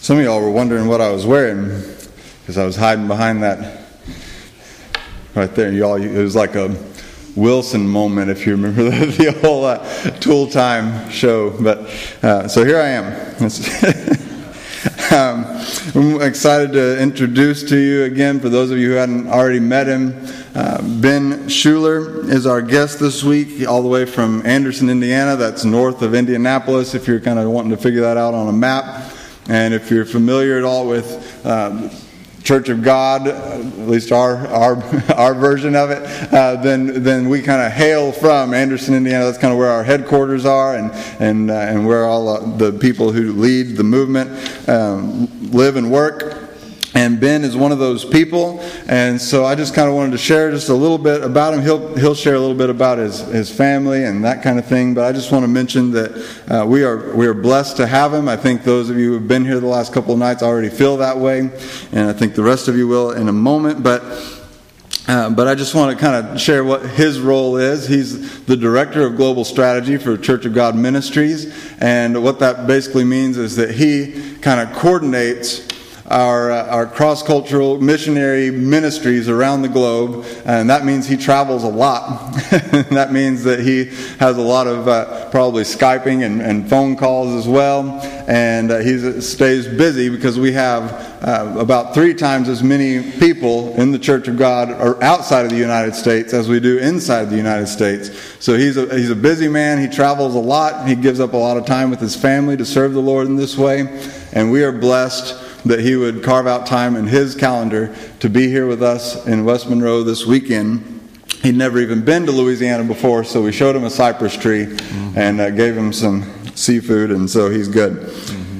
Some of y'all were wondering what I was wearing because I was hiding behind that right there. Y'all, it was like a Wilson moment, if you remember the whole Tool Time show. But so here I am. I'm excited to introduce to you again, for those of you who hadn't already met him, Ben Schuler is our guest this week, all the way from Anderson, Indiana. That's north of Indianapolis, if you're kind of wanting to figure that out on a map. And if you're familiar at all with Church of God, at least our version of it, then we kind of hail from Anderson, Indiana. That's kind of where our headquarters are, and where all the people who lead the movement live and work. And Ben is one of those people, and so I just kind of wanted to share just a little bit about him. He'll share a little bit about his family and that kind of thing. But I just want to mention that we are blessed to have him. I think those of you who have been here the last couple of nights already feel that way, and I think the rest of you will in a moment. But I just want to kind of share what his role is. He's the director of global strategy for Church of God Ministries, and what that basically means is that he kind of coordinates our cross-cultural missionary ministries around the globe, and that means he travels a lot. That means that he has a lot of probably Skyping and phone calls as well, and he stays busy because we have about 3 times as many people in the Church of God or outside of the United States as we do inside the United States. So he's a busy man. He travels a lot. He gives up a lot of time with his family to serve the Lord in this way, and we are blessed that he would carve out time in his calendar to be here with us in West Monroe this weekend. He'd never even been to Louisiana before, so we showed him a cypress tree and gave him some seafood, and so he's good.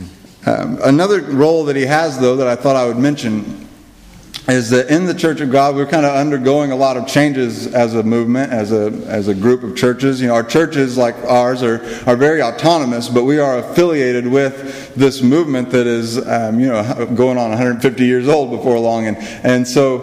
Another role that he has, though, that I thought I would mention is that in the Church of God, we're kind of undergoing a lot of changes as a movement, as a group of churches. You know, our churches, like ours, are very autonomous, but we are affiliated with this movement that is, going on 150 years old before long, and so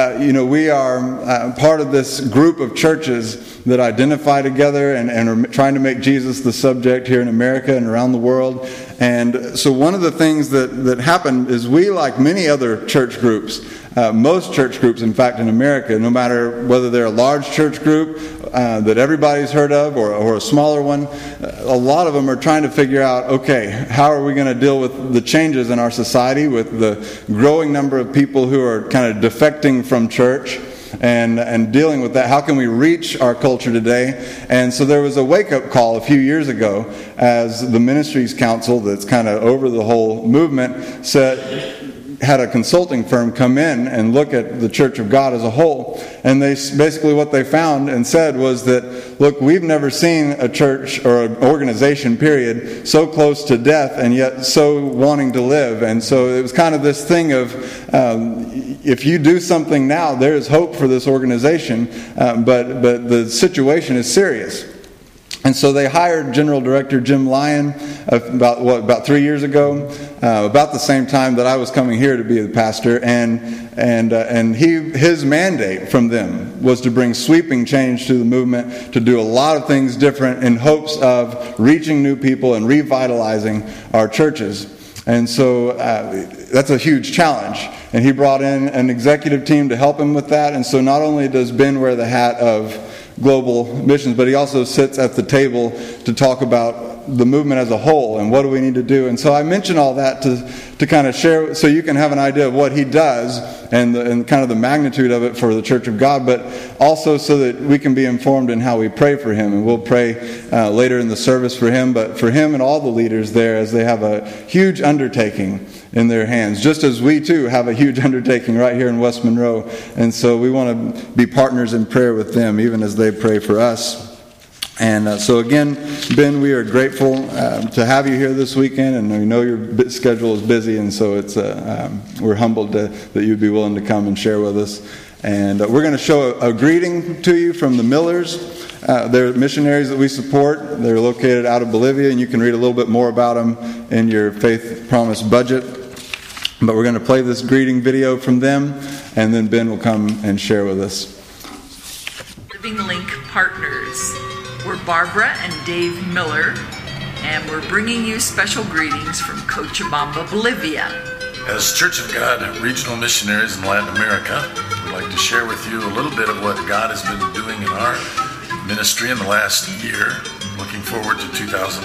we are part of this group of churches that identify together and are trying to make Jesus the subject here in America and around the world. And so one of the things that happened is we, like many other church groups, most church groups, in fact, in America, no matter whether they're a large church group that everybody's heard of or a smaller one, a lot of them are trying to figure out, okay, how are we going to deal with the changes in our society, with the growing number of people who are kind of defecting from church, and dealing with that. How can we reach our culture today? And so there was a wake-up call a few years ago as the Ministries Council, that's kind of over the whole movement, had a consulting firm come in and look at the Church of God as a whole. And they basically, what they found and said was that, look, we've never seen a church or an organization, period, so close to death and yet so wanting to live. And so it was kind of this thing of, if you do something now, there is hope for this organization, but the situation is serious. And so they hired General Director Jim Lyon about 3 years ago, about the same time that I was coming here to be the pastor, and his mandate from them was to bring sweeping change to the movement, to do a lot of things different in hopes of reaching new people and revitalizing our churches. And so that's a huge challenge. And he brought in an executive team to help him with that. And so not only does Ben wear the hat of global missions, but he also sits at the table to talk about the movement as a whole and what do we need to do. And so I mention all that to kind of share, so you can have an idea of what he does and kind of the magnitude of it for the Church of God, but also so that we can be informed in how we pray for him. And we'll pray later in the service for him, but for him and all the leaders there, as they have a huge undertaking in their hands, just as we too have a huge undertaking right here in West Monroe. And so we want to be partners in prayer with them, even as they pray for us. And so again, Ben, we are grateful to have you here this weekend, and we know your schedule is busy, and so it's we're humbled that you'd be willing to come and share with us. And we're going to show a greeting to you from the Millers. They're missionaries that we support. They're located out of Bolivia, and you can read a little bit more about them in your Faith Promise budget. But we're going to play this greeting video from them, and then Ben will come and share with us. Living Link Partners. We're Barbara and Dave Miller, and we're bringing you special greetings from Cochabamba, Bolivia. As Church of God regional missionaries in Latin America, we'd like to share with you a little bit of what God has been doing in our ministry in the last year, looking forward to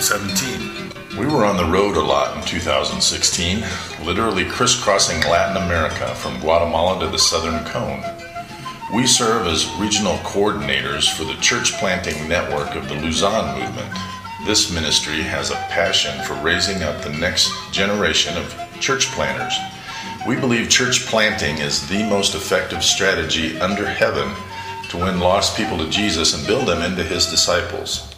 2017. We were on the road a lot in 2016, literally crisscrossing Latin America from Guatemala to the Southern Cone. We serve as regional coordinators for the church planting network of the Luzon movement. This ministry has a passion for raising up the next generation of church planters. We believe church planting is the most effective strategy under heaven to win lost people to Jesus and build them into his disciples.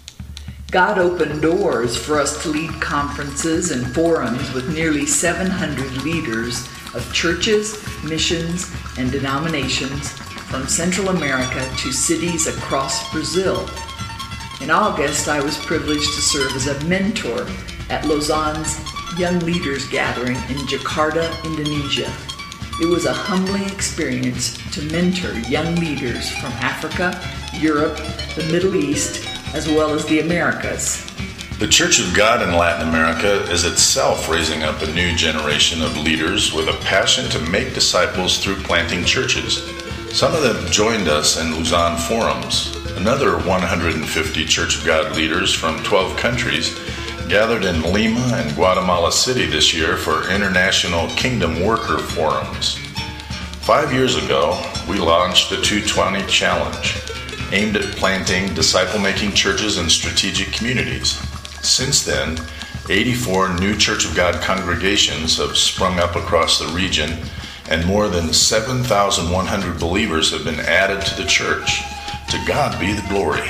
God opened doors for us to lead conferences and forums with nearly 700 leaders of churches, missions, and denominations from Central America to cities across Brazil. In August, I was privileged to serve as a mentor at Luzon's Young Leaders Gathering in Jakarta, Indonesia. It was a humbling experience to mentor young leaders from Africa, Europe, the Middle East, as well as the Americas. The Church of God in Latin America is itself raising up a new generation of leaders with a passion to make disciples through planting churches. Some of them joined us in Luzon forums. Another 150 Church of God leaders from 12 countries gathered in Lima and Guatemala City this year for International Kingdom Worker Forums. 5 years ago, we launched the 220 Challenge, aimed at planting disciple-making churches in strategic communities. Since then, 84 new Church of God congregations have sprung up across the region, and more than 7,100 believers have been added to the church. To God be the glory.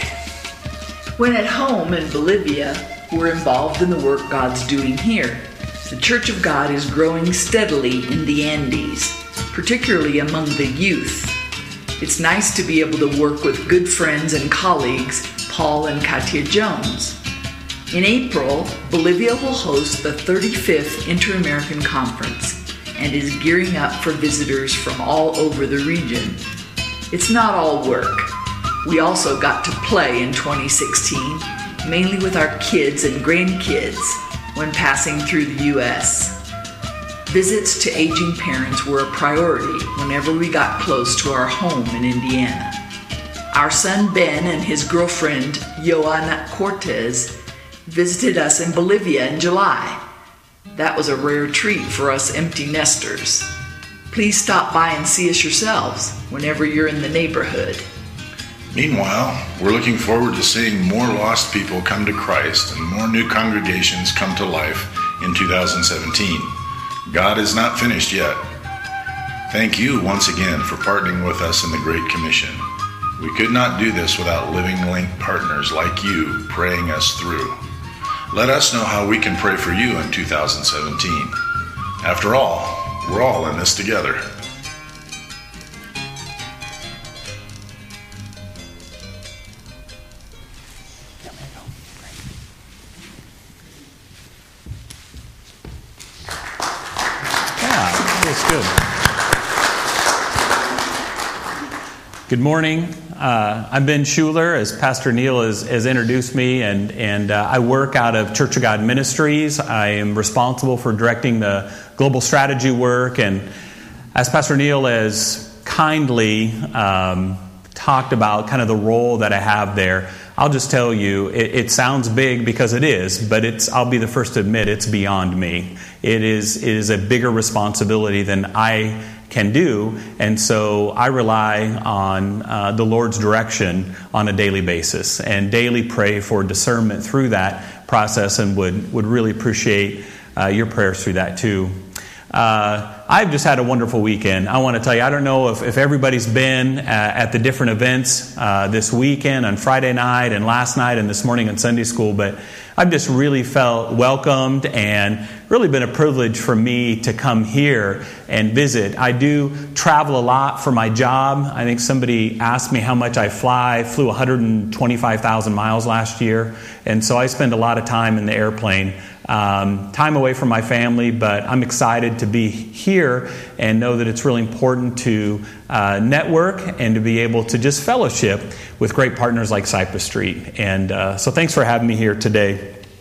When at home in Bolivia, we're involved in the work God's doing here. The Church of God is growing steadily in the Andes, particularly among the youth. It's nice to be able to work with good friends and colleagues, Paul and Katia Jones. In April, Bolivia will host the 35th Inter-American Conference and is gearing up for visitors from all over the region. It's not all work. We also got to play in 2016, mainly with our kids and grandkids when passing through the U.S. Visits to aging parents were a priority whenever we got close to our home in Indiana. Our son Ben and his girlfriend, Joana Cortez, visited us in Bolivia in July. That was a rare treat for us empty nesters. Please stop by and see us yourselves whenever you're in the neighborhood. Meanwhile, we're looking forward to seeing more lost people come to Christ and more new congregations come to life in 2017. God is not finished yet. Thank you once again for partnering with us in the Great Commission. We could not do this without Living Link partners like you praying us through. Let us know how we can pray for you in 2017. After all, we're all in this together. Good morning. I'm Ben Schuler, as Pastor Neil has introduced me, and I work out of Church of God Ministries. I am responsible for directing the global strategy work, and as Pastor Neil has kindly talked about kind of the role that I have there, I'll just tell you, it sounds big because it is, but I'll be the first to admit it's beyond me. It is a bigger responsibility than I can do, and so I rely on the Lord's direction on a daily basis and daily pray for discernment through that process, and would really appreciate your prayers through that too. I've just had a wonderful weekend. I want to tell you, I don't know if everybody's been at the different events this weekend on Friday night and last night and this morning in Sunday school, but I've just really felt welcomed and really been a privilege for me to come here and visit. I do travel a lot for my job. I think somebody asked me how much I flew 125,000 miles last year, and so I spend a lot of time in the airplane. Time away from my family, but I'm excited to be here and know that it's really important to network and to be able to just fellowship with great partners like Cypress Street. And so thanks for having me here today.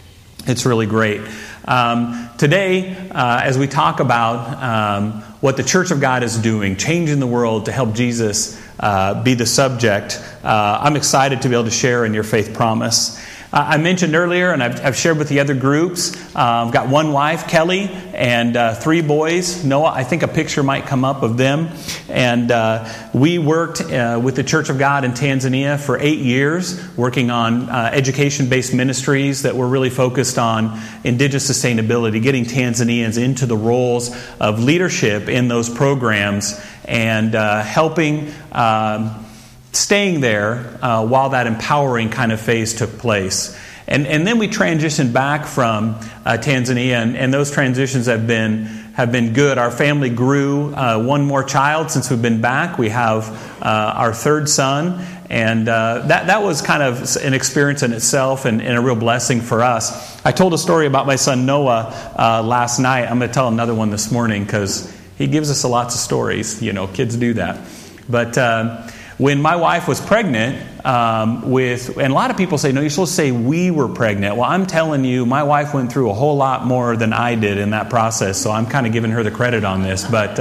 It's really great. Today, as we talk about what the Church of God is doing, changing the world to help Jesus be the subject, I'm excited to be able to share in your faith promise. I mentioned earlier, and I've shared with the other groups, I've got one wife, Kelly, and 3 boys. Noah, I think a picture might come up of them. And we worked with the Church of God in Tanzania for 8 years, working on education-based ministries that were really focused on indigenous sustainability, getting Tanzanians into the roles of leadership in those programs, and helping staying there while that empowering kind of phase took place. And then we transitioned back from Tanzania, and those transitions have been good. Our family grew one more child since we've been back. We have our 3rd son, and that was kind of an experience in itself and a real blessing for us. I told a story about my son Noah last night. I'm going to tell another one this morning because he gives us lots of stories. You know, kids do that. But when my wife was pregnant and a lot of people say, no, you're supposed to say we were pregnant. Well, I'm telling you, my wife went through a whole lot more than I did in that process, so I'm kind of giving her the credit on this. But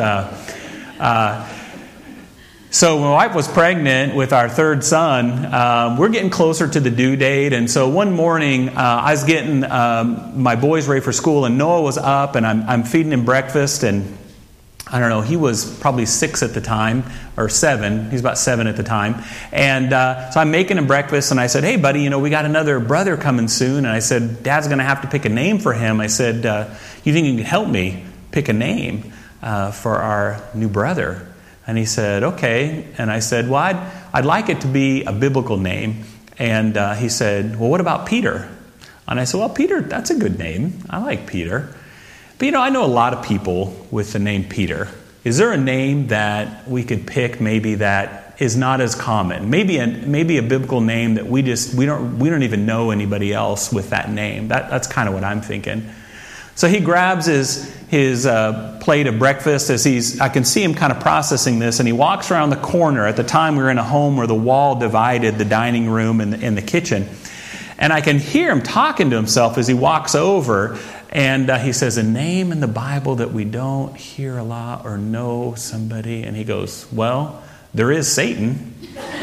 so my wife was pregnant with our 3rd son. We're getting closer to the due date, and so one morning I was getting my boys ready for school, and Noah was up, and I'm feeding him breakfast, and I don't know, he was probably 6 at the time, or 7. He's about 7 at the time. And so I'm making him breakfast, and I said, hey, buddy, we got another brother coming soon. And I said, Dad's going to have to pick a name for him. I said, you think you can help me pick a name for our new brother? And he said, okay. And I said, well, I'd like it to be a biblical name. And he said, well, what about Peter? And I said, well, Peter, that's a good name. I like Peter. But I know a lot of people with the name Peter. Is there a name that we could pick maybe that is not as common? Maybe a biblical name that we don't even know anybody else with that name. That's kind of what I'm thinking. So he grabs his plate of breakfast as I can see him kind of processing this, and he walks around the corner. At the time we were in a home where the wall divided the dining room and the kitchen. And I can hear him talking to himself as he walks over. And he says, a name in the Bible that we don't hear a lot or know somebody. And he goes, well, there is Satan.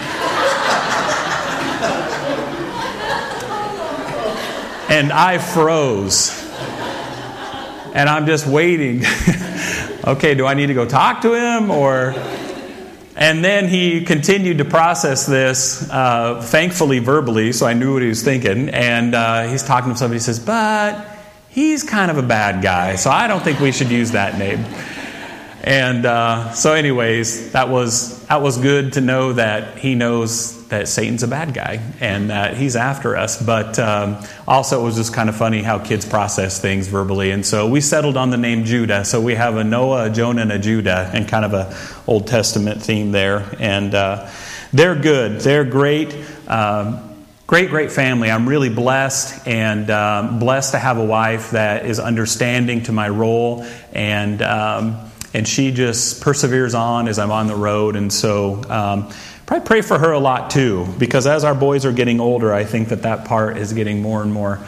And I froze. And I'm just waiting. Okay, do I need to go talk to him? And then he continued to process this, thankfully verbally, so I knew what he was thinking. And he's talking to somebody. He says, but he's kind of a bad guy, so I don't think we should use that name. And so anyways, that was good to know that he knows that Satan's a bad guy and that he's after us. But also it was just kind of funny how kids process things verbally. And so we settled on the name Judah. So we have a Noah, a Jonah, and a Judah, and kind of a Old Testament theme there. And they're good. They're great. Great family. I'm really blessed, and blessed to have a wife that is understanding to my role, and she just perseveres on as I'm on the road. And so probably pray for her a lot too, because as our boys are getting older, I think that part is getting more and more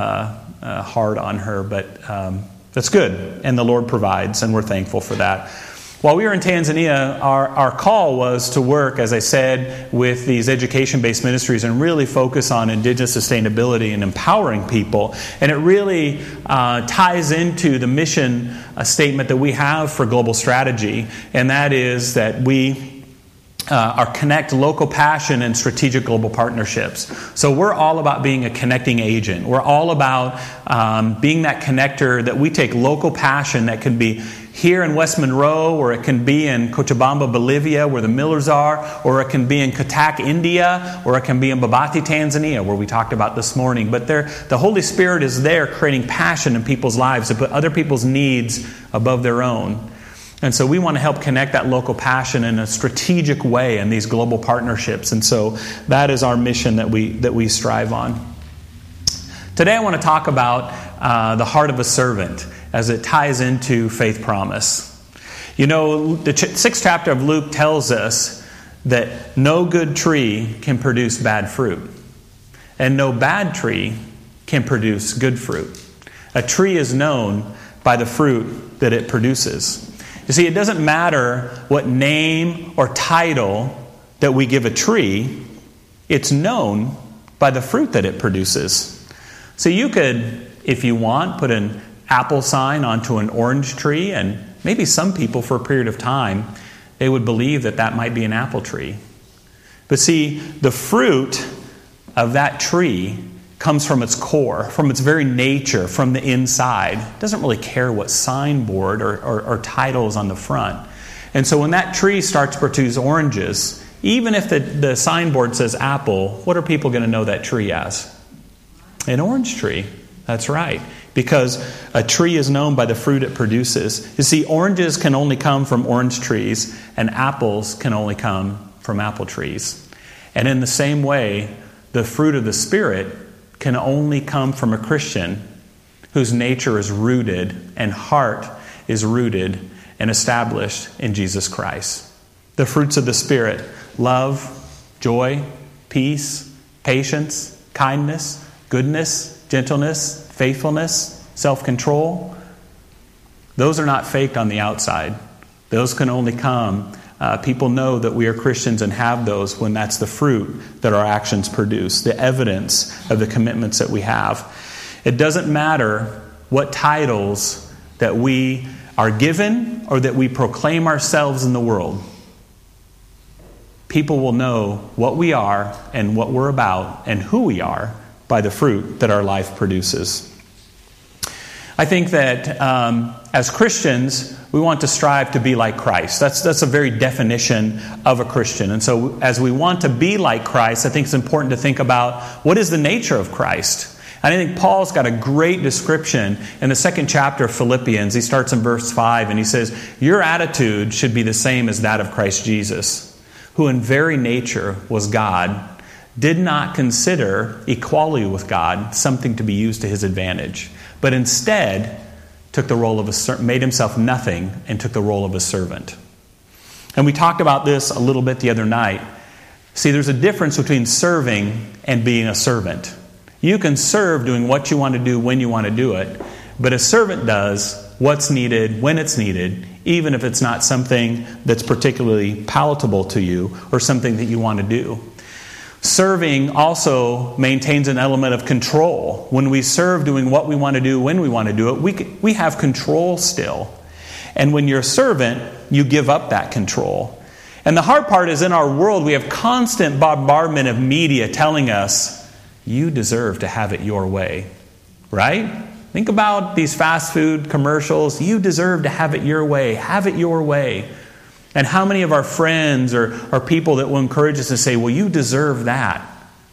hard on her. But that's good, and the Lord provides, and we're thankful for that. While we were in Tanzania, our call was to work, as I said, with these education-based ministries and really focus on indigenous sustainability and empowering people. And it really ties into the mission statement that we have for Global Strategy, and that is that we are connect local passion and strategic global partnerships. So we're all about being a connecting agent. We're all about being that connector, that we take local passion that can be here in West Monroe, or it can be in Cochabamba, Bolivia, where the Millers are, or it can be in Cuttack, India, or it can be in Babati, Tanzania, where we talked about this morning. But the Holy Spirit is there creating passion in people's lives to put other people's needs above their own. And so we want to help connect that local passion in a strategic way in these global partnerships. And so that is our mission that we strive on. Today I want to talk about the heart of a servant as it ties into faith promise. The 6th chapter of Luke tells us that no good tree can produce bad fruit, and no bad tree can produce good fruit. A tree is known by the fruit that it produces. You see, it doesn't matter what name or title that we give a tree, it's known by the fruit that it produces. So you could, if you want, put an apple sign onto an orange tree, and maybe some people for a period of time, they would believe that that might be an apple tree. But see, the fruit of that tree comes from its core, from its very nature, from the inside. It doesn't really care what signboard or title is on the front. And so when that tree starts to produce oranges, even if the signboard says apple, what are people going to know that tree as? An orange tree. That's right. Because a tree is known by the fruit it produces. You see, oranges can only come from orange trees, and apples can only come from apple trees. And in the same way, the fruit of the Spirit can only come from a Christian whose nature is rooted and heart is rooted and established in Jesus Christ. The fruits of the Spirit: love, joy, peace, patience, kindness, goodness, gentleness, faithfulness, self-control. Those are not faked on the outside. Those can only come. People know that we are Christians and have those when that's the fruit that our actions produce, the evidence of the commitments that we have. It doesn't matter what titles that we are given or that we proclaim ourselves in the world. People will know what we are and what we're about and who we are by the fruit that our life produces. I think that as Christians, we want to strive to be like Christ. That's a very definition of a Christian. And so as we want to be like Christ, I think it's important to think about what is the nature of Christ. And I think Paul's got a great description in the 2nd chapter of Philippians. He starts in verse 5 and he says, your attitude should be the same as that of Christ Jesus, who in very nature was God, did not consider equality with God something to be used to his advantage, but instead took the role of made himself nothing and took the role of a servant. And we talked about this a little bit the other night. See, there's a difference between serving and being a servant. You can serve doing what you want to do when you want to do it, but a servant does what's needed when it's needed, even if it's not something that's particularly palatable to you or something that you want to do. Serving also maintains an element of control. When we serve doing what we want to do when we want to do it, we have control still. And when you're a servant, you give up that control. And the hard part is in our world, we have constant bombardment of media telling us, you deserve to have it your way. Right? Think about these fast food commercials. You deserve to have it your way. Have it your way. And how many of our friends or people that will encourage us to say, well, you deserve that.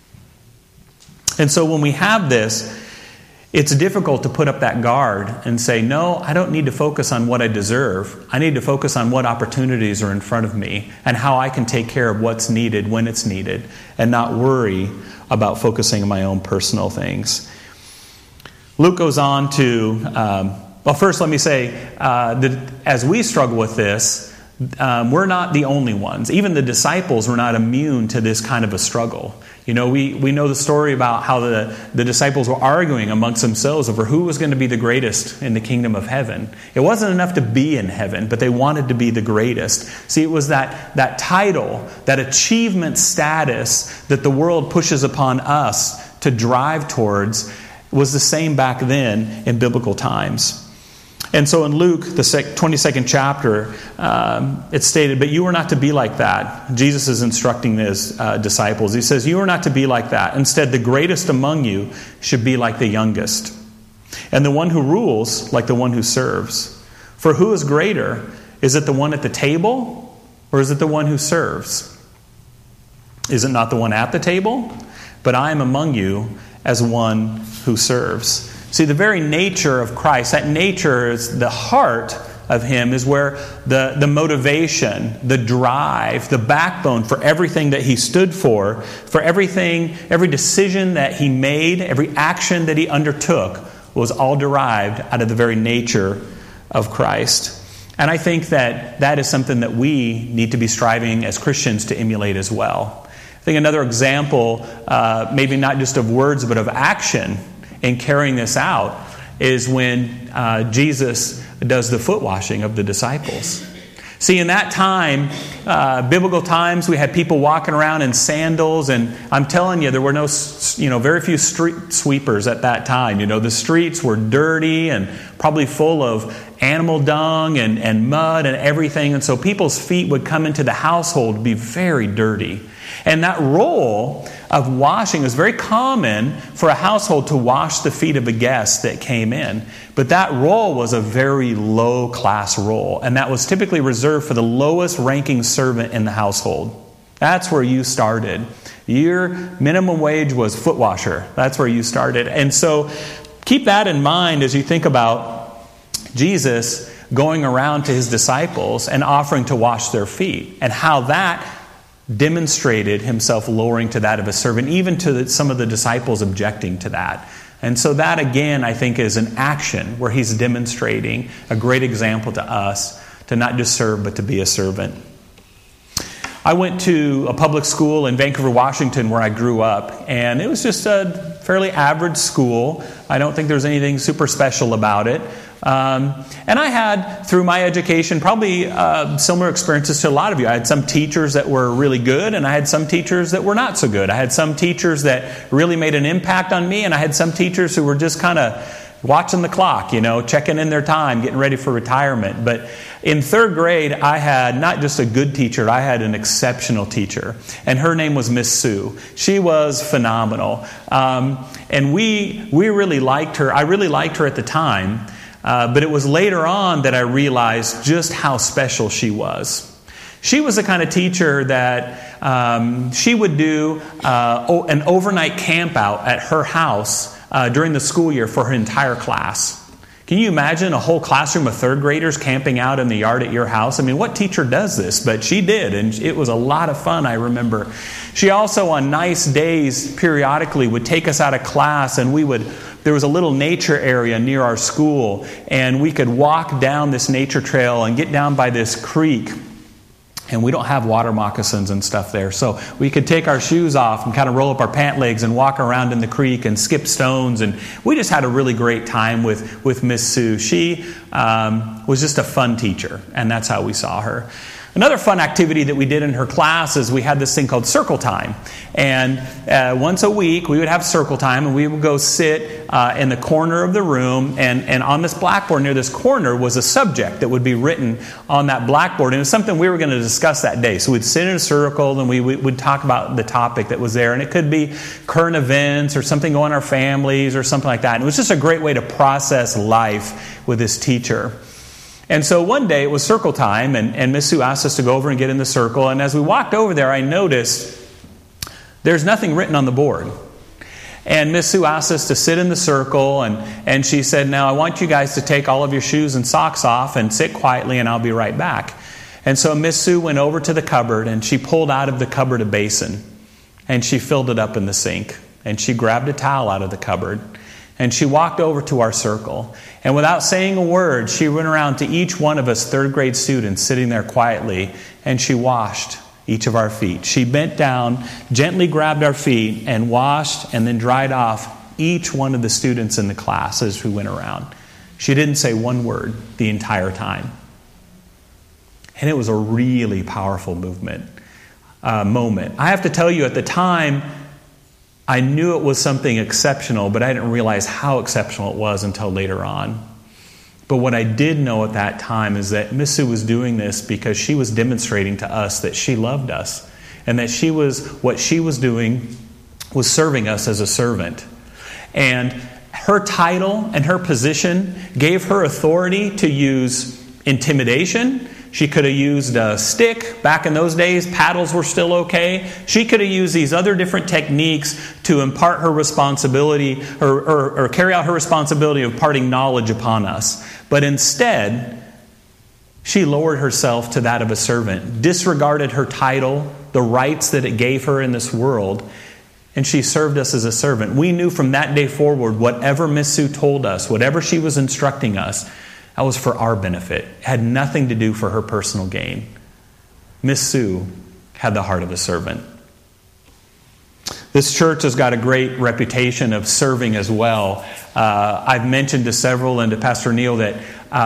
And so when we have this, it's difficult to put up that guard and say, no, I don't need to focus on what I deserve. I need to focus on what opportunities are in front of me and how I can take care of what's needed when it's needed and not worry about focusing on my own personal things. Luke goes on to, well, first let me say that as we struggle with this, we're not the only ones. Even the disciples were not immune to this kind of a struggle. You know, we know the story about how the disciples were arguing amongst themselves over who was going to be the greatest in the kingdom of heaven. It wasn't enough to be in heaven, but they wanted to be the greatest. See, it was that title, that achievement status that the world pushes upon us to drive towards was the same back then in biblical times. And so in Luke, the 22nd chapter, it's stated, but you are not to be like that. Jesus is instructing his disciples. He says, you are not to be like that. Instead, the greatest among you should be like the youngest, and the one who rules like the one who serves. For who is greater? Is it the one at the table, or is it the one who serves? Is it not the one at the table? But I am among you as one who serves. See, the very nature of Christ, that nature is the heart of Him, is where the motivation, the drive, the backbone for everything that He stood for everything, every decision that He made, every action that He undertook was all derived out of the very nature of Christ. And I think that is something that we need to be striving as Christians to emulate as well. I think another example, maybe not just of words, but of action, in carrying this out is when Jesus does the foot washing of the disciples. See, in that time, biblical times, we had people walking around in sandals, and I'm telling you, there were very few street sweepers at that time. The streets were dirty and probably full of animal dung and mud and everything, and so people's feet would come into the household be very dirty. And that role of washing is very common for a household to wash the feet of a guest that came in. But that role was a very low-class role, and that was typically reserved for the lowest-ranking servant in the household. That's where you started. Your minimum wage was foot washer. That's where you started. And so keep that in mind as you think about Jesus going around to his disciples and offering to wash their feet, and how that demonstrated himself lowering to that of a servant, even to some of the disciples objecting to that. And so that, again, I think is an action where he's demonstrating a great example to us to not just serve, but to be a servant. I went to a public school in Vancouver, Washington, where I grew up, and it was just a fairly average school. I don't think there's anything super special about it. And I had, through my education, probably similar experiences to a lot of you. I had some teachers that were really good, and I had some teachers that were not so good. I had some teachers that really made an impact on me, and I had some teachers who were just kind of watching the clock, checking in their time, getting ready for retirement. But in third grade, I had not just a good teacher, I had an exceptional teacher. And her name was Miss Sue. She was phenomenal. And we really liked her. I really liked her at the time. But it was later on that I realized just how special she was. She was the kind of teacher that she would do an overnight camp out at her house during the school year for her entire class. Can you imagine a whole classroom of third graders camping out in the yard at your house? I mean, what teacher does this? But she did, and it was a lot of fun, I remember. She also, on nice days, periodically would take us out of class, and there was a little nature area near our school, and we could walk down this nature trail and get down by this creek. And we don't have water moccasins and stuff there. So we could take our shoes off and kind of roll up our pant legs and walk around in the creek and skip stones. And we just had a really great time with Miss Sue. She was just a fun teacher, and that's how we saw her. Another fun activity that we did in her class is we had this thing called circle time. And once a week, we would have circle time, and we would go sit in the corner of the room. And on this blackboard near this corner was a subject that would be written on that blackboard. And it was something we were going to discuss that day. So we'd sit in a circle, and we would talk about the topic that was there. And it could be current events or something going on in our families or something like that. And it was just a great way to process life with this teacher. And so one day it was circle time, and Miss Sue asked us to go over and get in the circle. And as we walked over there, I noticed there's nothing written on the board. And Miss Sue asked us to sit in the circle, and she said, "Now I want you guys to take all of your shoes and socks off and sit quietly, and I'll be right back." And so Miss Sue went over to the cupboard, and she pulled out of the cupboard a basin, and she filled it up in the sink. And she grabbed a towel out of the cupboard, and she walked over to our circle. And without saying a word, she went around to each one of us third grade students sitting there quietly, and she washed each of our feet. She bent down, gently grabbed our feet, and washed and then dried off each one of the students in the class as we went around. She didn't say one word the entire time. And it was a really powerful moment. I have to tell you, at the time, I knew it was something exceptional, but I didn't realize how exceptional it was until later on. But what I did know at that time is that Miss Sue was doing this because she was demonstrating to us that she loved us, and that what she was doing was serving us as a servant. And her title and her position gave her authority to use intimidation. She could have used a stick. Back in those days, paddles were still okay. She could have used these other different techniques to impart her responsibility or carry out her responsibility of imparting knowledge upon us. But instead, she lowered herself to that of a servant, disregarded her title, the rights that it gave her in this world, and she served us as a servant. We knew from that day forward, whatever Miss Sue told us, whatever she was instructing us, that was for our benefit. It had nothing to do for her personal gain. Miss Sue had the heart of a servant. This church has got a great reputation of serving as well. I've mentioned to several and to Pastor Neil that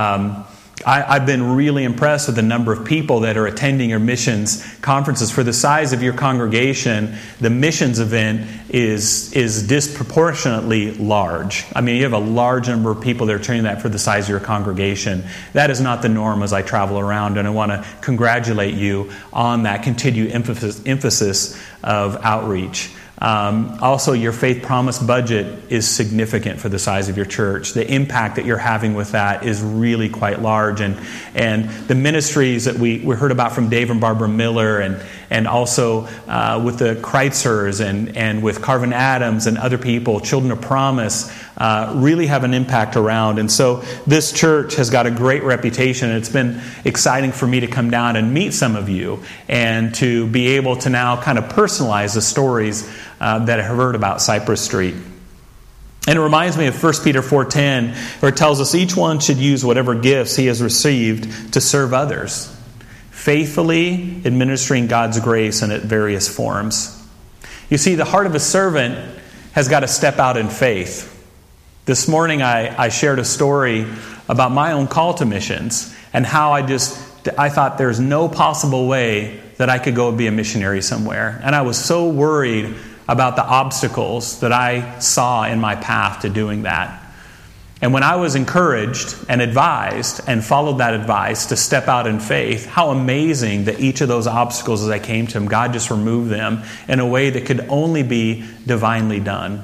I've been really impressed with the number of people that are attending your missions conferences. For the size of your congregation, the missions event is disproportionately large. I mean, you have a large number of people that are attending that for the size of your congregation. That is not the norm as I travel around, and I want to congratulate you on that continued emphasis of outreach. Also, your Faith Promise budget is significant for the size of your church. The impact that you're having with that is really quite large. And the ministries that we heard about from Dave and Barbara Miller and also with the Kreitzers and with Carvin Adams and other people, Children of Promise, really have an impact around. And so this church has got a great reputation. It's been exciting for me to come down and meet some of you and to be able to now kind of personalize the stories that I heard about Cypress Street. And it reminds me of 1 Peter 4:10, where it tells us each one should use whatever gifts he has received to serve others, faithfully administering God's grace in its various forms. You see, the heart of a servant has got to step out in faith. This morning I shared a story about my own call to missions and how I thought there's no possible way that I could go be a missionary somewhere. And I was so worried about the obstacles that I saw in my path to doing that. And when I was encouraged and advised and followed that advice to step out in faith, how amazing that each of those obstacles as I came to Him, God just removed them in a way that could only be divinely done.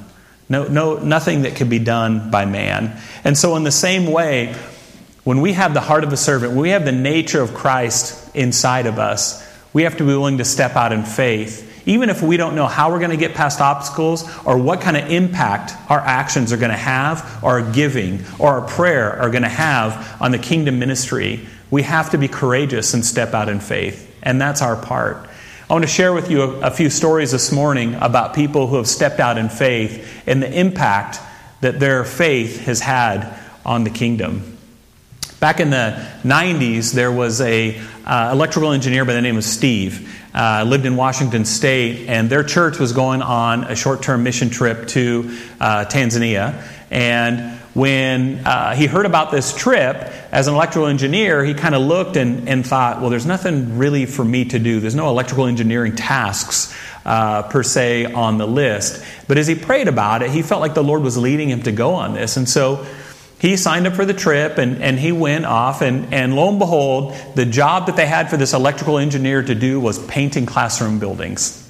Nothing that could be done by man. And so in the same way, when we have the heart of a servant, when we have the nature of Christ inside of us, we have to be willing to step out in faith, even if we don't know how we're going to get past obstacles or what kind of impact our actions are going to have, or our giving or our prayer are going to have on the kingdom ministry. We have to be courageous and step out in faith. And that's our part. I want to share with you a few stories this morning about people who have stepped out in faith and the impact that their faith has had on the kingdom. Back in the 90s, there was a electrical engineer by the name of Steve. Lived in Washington State, and their church was going on a short-term mission trip to Tanzania. And when he heard about this trip, as an electrical engineer, he kind of looked and thought, well, there's nothing really for me to do. There's no electrical engineering tasks per se on the list. But as he prayed about it, he felt like the Lord was leading him to go on this. And so he signed up for the trip, and he went off, and lo and behold, the job that they had for this electrical engineer to do was painting classroom buildings.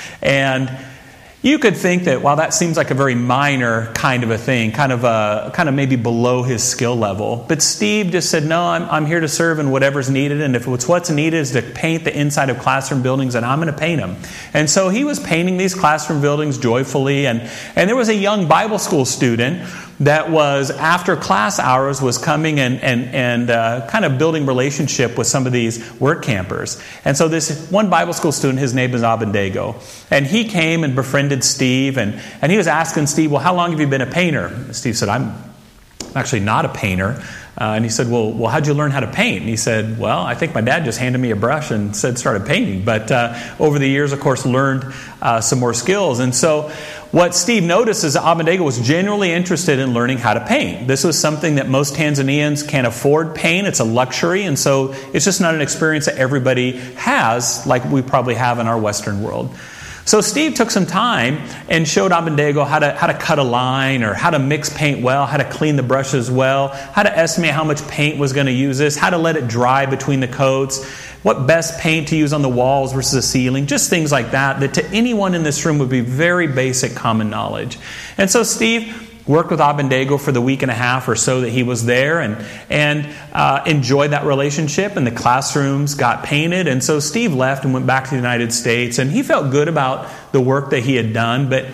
And you could think that, wow, that seems like a very minor kind of a thing, kind of maybe below his skill level. But Steve just said, no, I'm here to serve in whatever's needed, and if what's needed is to paint the inside of classroom buildings, then I'm going to paint them. And so he was painting these classroom buildings joyfully, and there was a young Bible school student that was, after class hours, was coming and kind of building relationship with some of these work campers. And so this one Bible school student, his name is Abednego, and he came and befriended Steve, and he was asking Steve, well, how long have you been a painter? Steve said, I'm actually not a painter. And he said, well, how'd you learn how to paint? And he said, well, I think my dad just handed me a brush and said started painting. But over the years, of course, learned some more skills. And so what Steve noticed is that Abednego was genuinely interested in learning how to paint. This was something that most Tanzanians can't afford paint. It's a luxury. And so it's just not an experience that everybody has like we probably have in our Western world. So Steve took some time and showed Abednego how to cut a line, or how to mix paint well, how to clean the brushes well, how to estimate how much paint was going to use this, how to let it dry between the coats, what best paint to use on the walls versus the ceiling, just things like that to anyone in this room would be very basic common knowledge. And so Steve worked with Abednego for the week and a half or so that he was there, and enjoyed that relationship, and the classrooms got painted. And so Steve left and went back to the United States, and he felt good about the work that he had done, but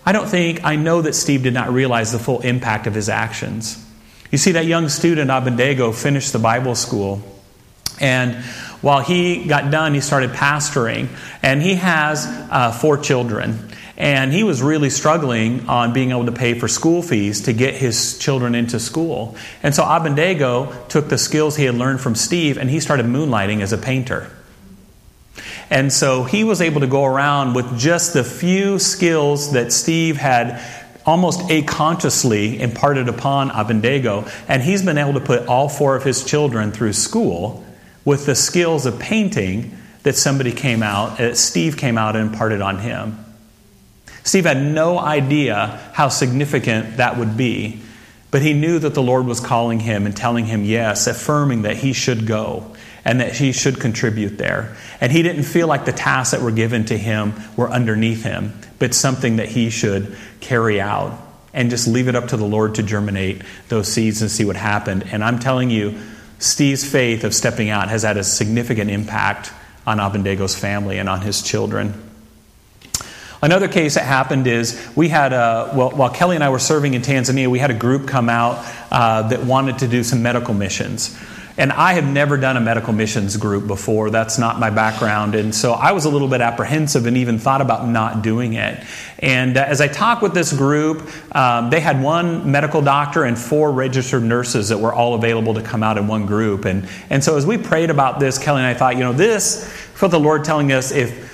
I know that Steve did not realize the full impact of his actions. You see, that young student, Abednego, finished the Bible school, and while he got done, he started pastoring, and he has 4 children. And he was really struggling on being able to pay for school fees to get his children into school. And so Abednego took the skills he had learned from Steve, and he started moonlighting as a painter. And so he was able to go around with just the few skills that Steve had almost aconsciously imparted upon Abednego, and he's been able to put all 4 of his children through school with the skills of painting that Steve came out and imparted on him. Steve had no idea how significant that would be, but he knew that the Lord was calling him and telling him yes, affirming that he should go and that he should contribute there. And he didn't feel like the tasks that were given to him were underneath him, but something that he should carry out and just leave it up to the Lord to germinate those seeds and see what happened. And I'm telling you, Steve's faith of stepping out has had a significant impact on Abednego's family and on his children. Another case that happened is we had while Kelly and I were serving in Tanzania, we had a group come out that wanted to do some medical missions. And I have never done a medical missions group before. That's not my background. And so I was a little bit apprehensive and even thought about not doing it. And as I talked with this group, they had 1 medical doctor and 4 registered nurses that were all available to come out in one group. And so as we prayed about this, Kelly and I thought, this, for the Lord telling us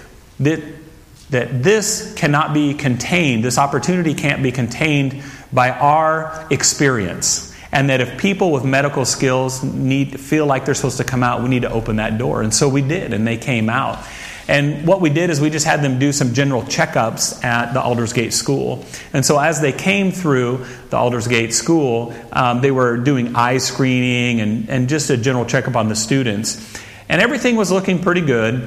that this cannot be contained, this opportunity can't be contained by our experience. And that if people with medical skills feel like they're supposed to come out, we need to open that door. And so we did, and they came out. And what we did is we just had them do some general checkups at the Aldersgate School. And so as they came through the Aldersgate School, they were doing eye screening and just a general checkup on the students. And everything was looking pretty good.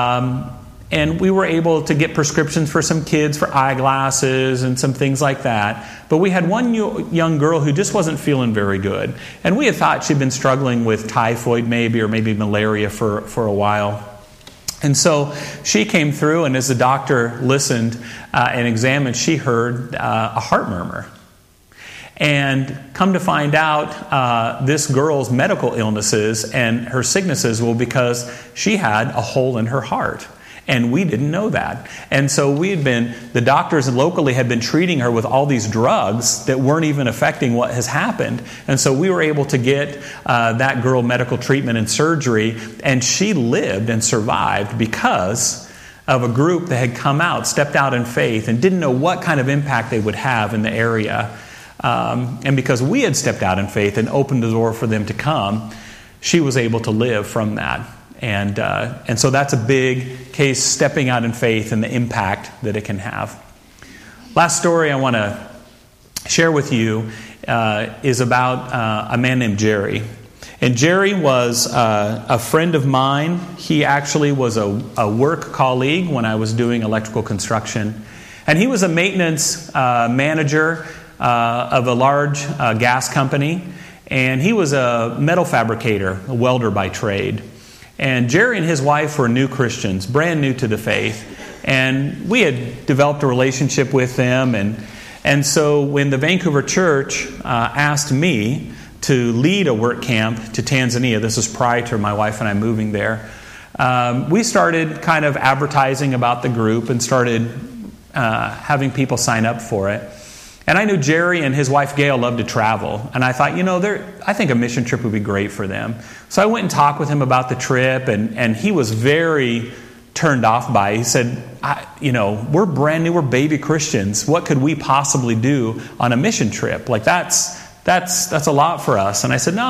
And we were able to get prescriptions for some kids for eyeglasses and some things like that. But we had one young girl who just wasn't feeling very good. And we had thought she'd been struggling with typhoid or maybe malaria for a while. And so she came through, and as the doctor listened and examined, she heard a heart murmur. And come to find out, this girl's medical illnesses and her sicknesses were because she had a hole in her heart. And we didn't know that. And so the doctors locally had been treating her with all these drugs that weren't even affecting what has happened. And so we were able to get that girl medical treatment and surgery, and she lived and survived because of a group that had come out, stepped out in faith, and didn't know what kind of impact they would have in the area. And because we had stepped out in faith and opened the door for them to come, she was able to live from that. And so that's a big case, stepping out in faith and the impact that it can have. Last story I want to share with you is about a man named Jerry. And Jerry was a friend of mine. He actually was a work colleague when I was doing electrical construction. And he was a maintenance manager of a large gas company. And he was a metal fabricator, a welder by trade. And Jerry and his wife were new Christians, brand new to the faith. And we had developed a relationship with them. And so when the Vancouver church asked me to lead a work camp to Tanzania, this was prior to my wife and I moving there, we started kind of advertising about the group and started having people sign up for it. And I knew Jerry and his wife Gail loved to travel. And I thought, I think a mission trip would be great for them. So I went and talked with him about the trip, and he was very turned off by it. He said, we're brand new, we're baby Christians. What could we possibly do on a mission trip? Like that's a lot for us. And I said, no,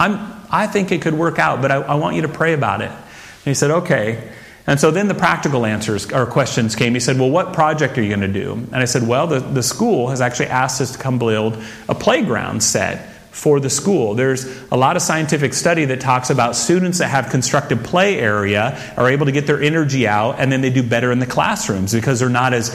I think it could work out, but I want you to pray about it. And he said, okay. And so then the practical answers or questions came. He said, well, what project are you going to do? And I said, well, the school has actually asked us to come build a playground set for the school. There's a lot of scientific study that talks about students that have constructed play area are able to get their energy out, and then they do better in the classrooms because they're not as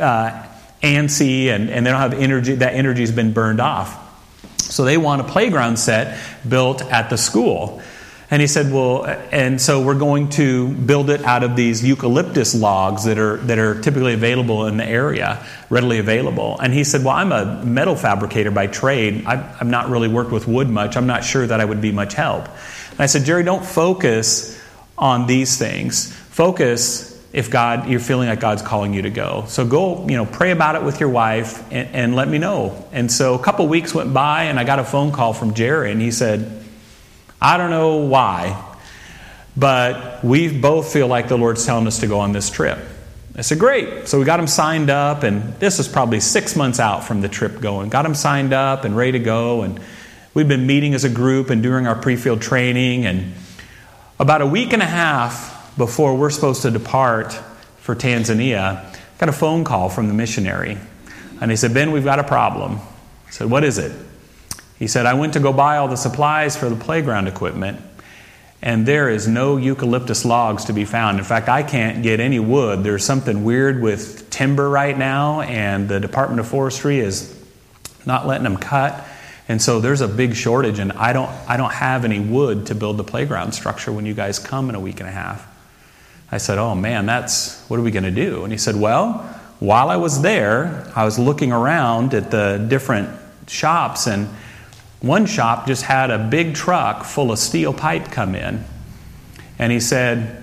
antsy and they don't have energy. That energy has been burned off. So they want a playground set built at the school. And he said, well, and so we're going to build it out of these eucalyptus logs that are typically available in the area, readily available. And he said, well, I'm a metal fabricator by trade. I've not really worked with wood much. I'm not sure that I would be much help. And I said, Jerry, don't focus on these things. Focus if you're feeling like God's calling you to go. So go, pray about it with your wife and let me know. And so a couple weeks went by, and I got a phone call from Jerry, and he said, I don't know why, but we both feel like the Lord's telling us to go on this trip. I said, great. So we got him signed up, and this was probably 6 months out from the trip going. Got him signed up and ready to go, and we've been meeting as a group and doing our pre-field training, and about a week and a half before we're supposed to depart for Tanzania, got a phone call from the missionary. And he said, Ben, we've got a problem. I said, what is it? He said, I went to go buy all the supplies for the playground equipment, and there is no eucalyptus logs to be found. In fact, I can't get any wood. There's something weird with timber right now, and the Department of Forestry is not letting them cut. And so there's a big shortage, and I don't have any wood to build the playground structure when you guys come in a week and a half. I said, oh man, what are we going to do? And he said, well, while I was there, I was looking around at the different shops, and one shop just had a big truck full of steel pipe come in. And he said,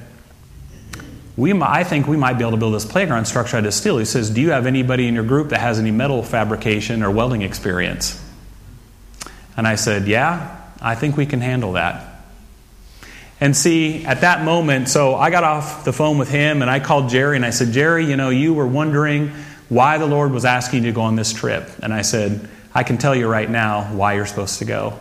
I think we might be able to build this playground structure out of steel. He says, do you have anybody in your group that has any metal fabrication or welding experience? And I said, yeah, I think we can handle that. And see, at that moment, so I got off the phone with him, and I called Jerry, and I said, Jerry, you were wondering why the Lord was asking you to go on this trip. And I said, I can tell you right now why you're supposed to go.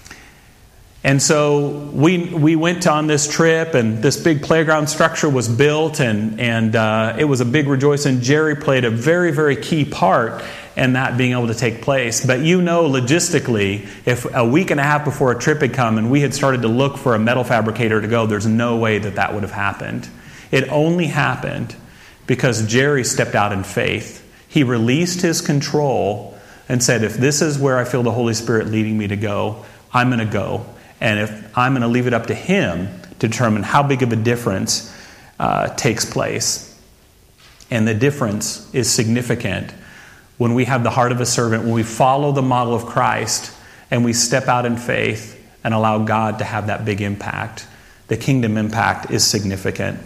And so we went on this trip, and this big playground structure was built, and it was a big rejoicing. Jerry played a very, very key part in that being able to take place. But logistically, if a week and a half before a trip had come and we had started to look for a metal fabricator to go, there's no way that would have happened. It only happened because Jerry stepped out in faith. He released his control and said, if this is where I feel the Holy Spirit leading me to go, I'm going to go. And if I'm going to leave it up to Him to determine how big of a difference takes place. And the difference is significant when we have the heart of a servant, when we follow the model of Christ and we step out in faith and allow God to have that big impact. The kingdom impact is significant.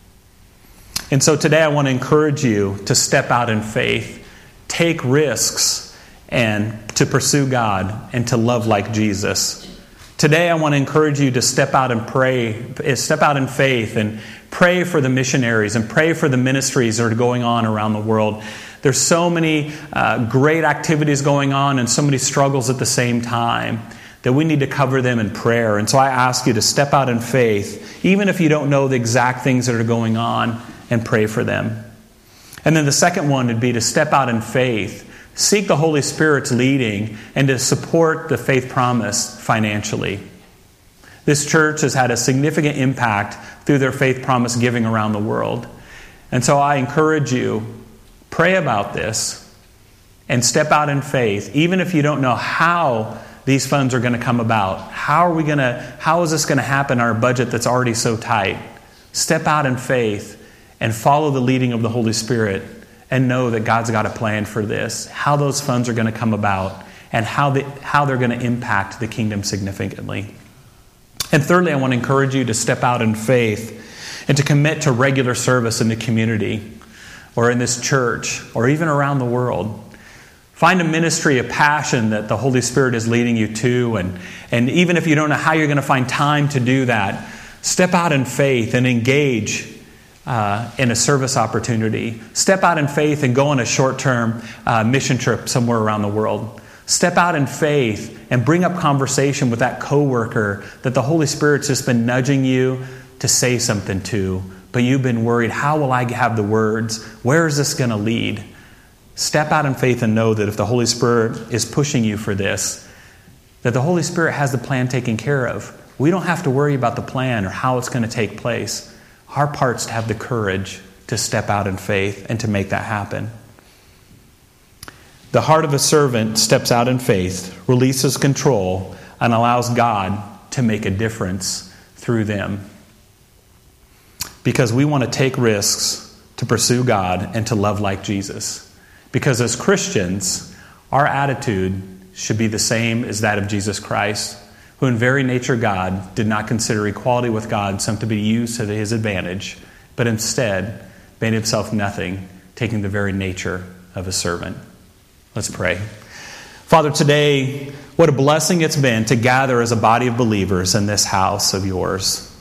And so today I want to encourage you to step out in faith, take risks, and to pursue God and to love like Jesus. Today I want to encourage you to step out and pray, step out in faith and pray for the missionaries and pray for the ministries that are going on around the world. There's so many great activities going on and so many struggles at the same time that we need to cover them in prayer. And so I ask you to step out in faith, even if you don't know the exact things that are going on, and pray for them. And then the second one would be to step out in faith, seek the Holy Spirit's leading, and to support the faith promise financially. This church has had a significant impact through their faith promise giving around the world. And so I encourage you, pray about this and step out in faith, even if you don't know how these funds are going to come about. How is this going to happen in our budget that's already so tight? Step out in faith and follow the leading of the Holy Spirit and know that God's got a plan for this, how those funds are going to come about, and how they're going to impact the kingdom significantly. And thirdly, I want to encourage you to step out in faith and to commit to regular service in the community or in this church or even around the world. Find a ministry, a passion that the Holy Spirit is leading you to, and even if you don't know how you're going to find time to do that, step out in faith and engage in a service opportunity. Step out in faith and go on a short-term mission trip somewhere around the world. Step out in faith and bring up conversation with that coworker that the Holy Spirit's just been nudging you to say something to, but you've been worried, how will I have the words? Where is this going to lead? Step out in faith and know that if the Holy Spirit is pushing you for this, that the Holy Spirit has the plan taken care of. We don't have to worry about the plan or how it's going to take place. Our part's to have the courage to step out in faith and to make that happen. The heart of a servant steps out in faith, releases control, and allows God to make a difference through them. Because we want to take risks to pursue God and to love like Jesus. Because as Christians, our attitude should be the same as that of Jesus Christ, who in very nature God did not consider equality with God something to be used to his advantage, but instead made himself nothing, taking the very nature of a servant. Let's pray. Father, today, what a blessing it's been to gather as a body of believers in this house of yours.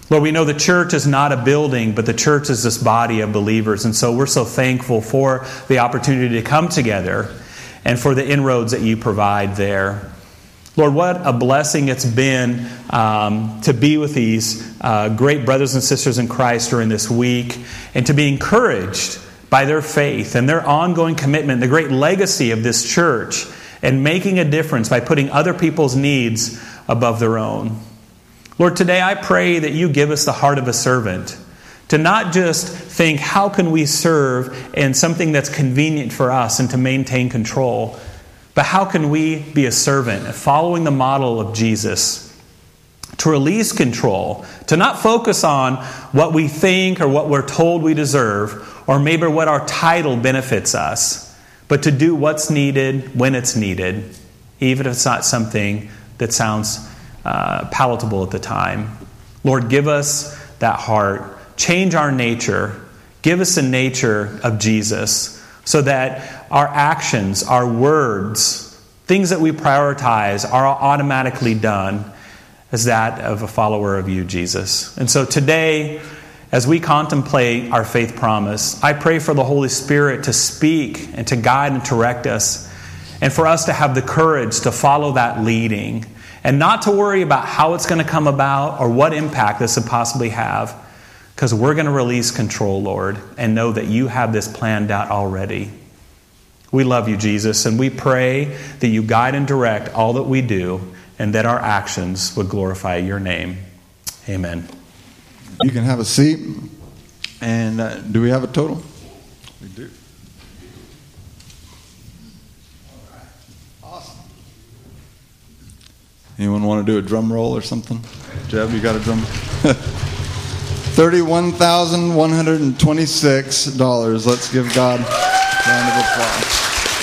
Lord, we know the church is not a building, but the church is this body of believers. And so we're so thankful for the opportunity to come together and for the inroads that you provide there. Lord, what a blessing it's been to be with these great brothers and sisters in Christ during this week and to be encouraged by their faith and their ongoing commitment, the great legacy of this church, and making a difference by putting other people's needs above their own. Lord, today I pray that you give us the heart of a servant, to not just think, how can we serve in something that's convenient for us and to maintain control, but how can we be a servant, following the model of Jesus, to release control, to not focus on what we think or what we're told we deserve, or maybe what our title benefits us, but to do what's needed when it's needed, even if it's not something that sounds palatable at the time. Lord, give us that heart. Change our nature. Give us the nature of Jesus so that our actions, our words, things that we prioritize are automatically done as that of a follower of you, Jesus. And so today, as we contemplate our faith promise, I pray for the Holy Spirit to speak and to guide and direct us, and for us to have the courage to follow that leading, and not to worry about how it's going to come about or what impact this would possibly have, because we're going to release control, Lord, and know that you have this planned out already. We love you, Jesus, and we pray that you guide and direct all that we do, and that our actions would glorify your name. Amen. You can have a seat. And do we have a total? We do. Awesome. Anyone want to do a drum roll or something? Jeb, you got a drum? $31,126. Let's give God a round of applause.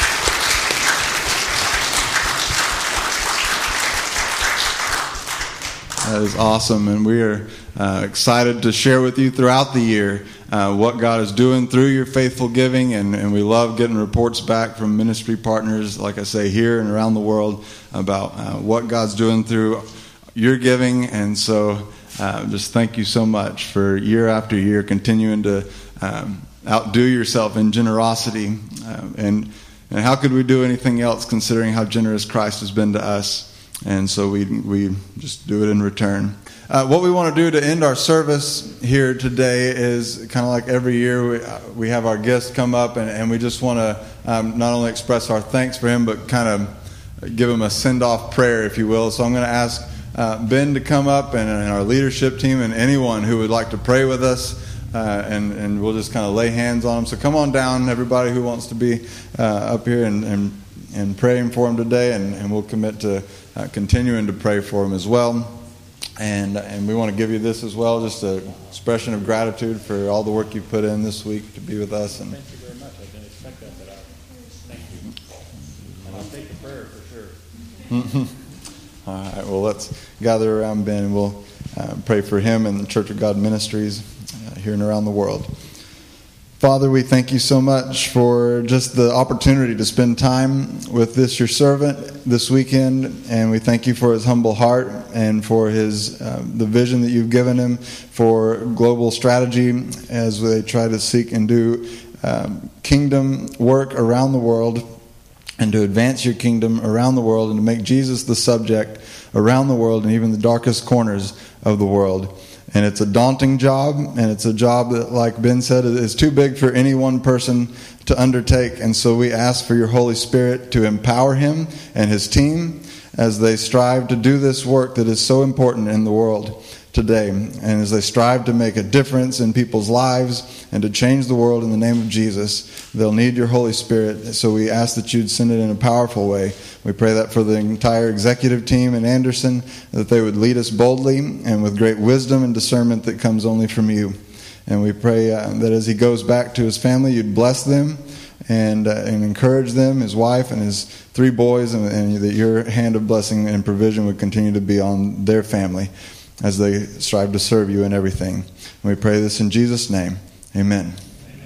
That is awesome, and we are excited to share with you throughout the year what God is doing through your faithful giving, and we love getting reports back from ministry partners, like I say, here and around the world about what God's doing through your giving. And so just thank you so much for year after year continuing to outdo yourself in generosity. And how could we do anything else considering how generous Christ has been to us? And so we just do it in return. What we want to do to end our service here today is kind of like every year we have our guests come up, and we just want to not only express our thanks for him, but kind of give him a send-off prayer, if you will. So I'm going to ask Ben to come up, and our leadership team, and anyone who would like to pray with us, and we'll just kind of lay hands on them. So come on down, everybody who wants to be up here and praying for him today, and we'll commit to continuing to pray for him as well. And we want to give you this as well, just an expression of gratitude for all the work you've put in this week to be with us. And thank you very much. I didn't expect that, but thank you. And I'll take the prayer for sure. All right, well, let's gather around Ben, and we'll pray for him and the Church of God Ministries here and around the world. Father, we thank you so much for just the opportunity to spend time with this, your servant, this weekend. And we thank you for his humble heart and for his the vision that you've given him for global strategy as they try to seek and do kingdom work around the world, and to advance your kingdom around the world, and to make Jesus the subject around the world and even the darkest corners of the world. And it's a daunting job, and it's a job that, like Ben said, is too big for any one person to undertake. And so we ask for your Holy Spirit to empower him and his team as they strive to do this work that is so important in the world today, and as they strive to make a difference in people's lives and to change the world in the name of Jesus. They'll need your Holy Spirit, so we ask that you'd send it in a powerful way. We pray that for the entire executive team in Anderson, that they would lead us boldly and with great wisdom and discernment that comes only from you. And we pray that as he goes back to his family, you'd bless them and encourage them, his wife and his 3 boys, and that your hand of blessing and provision would continue to be on their family as they strive to serve you in everything. And we pray this in Jesus' name. Amen.